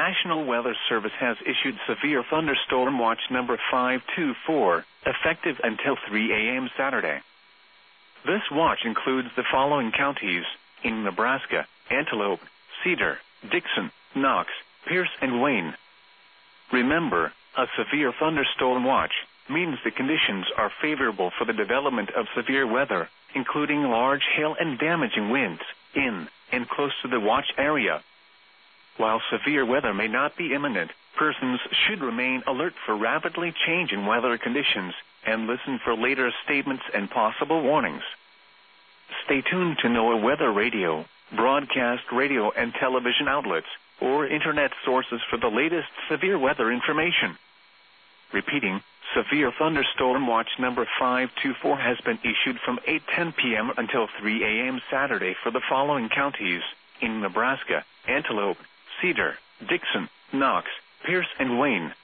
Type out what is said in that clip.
National Weather Service has issued Severe Thunderstorm Watch number 524, effective until 3 a.m. Saturday. This watch includes the following counties in Nebraska: Antelope, Cedar, Dixon, Knox, Pierce, and Wayne. Remember, a severe thunderstorm watch means the conditions are favorable for the development of severe weather, including large hail and damaging winds, in and close to the watch area. While severe weather may not be imminent, persons should remain alert for rapidly changing weather conditions and listen for later statements and possible warnings. Stay tuned to NOAA Weather Radio, broadcast radio and television outlets, or internet sources for the latest severe weather information. Repeating, Severe Thunderstorm Watch number 524 has been issued from 8:10 p.m. until 3 a.m. Saturday for the following counties in Nebraska: Antelope, Cedar, Dixon, Knox, Pierce, and Wayne.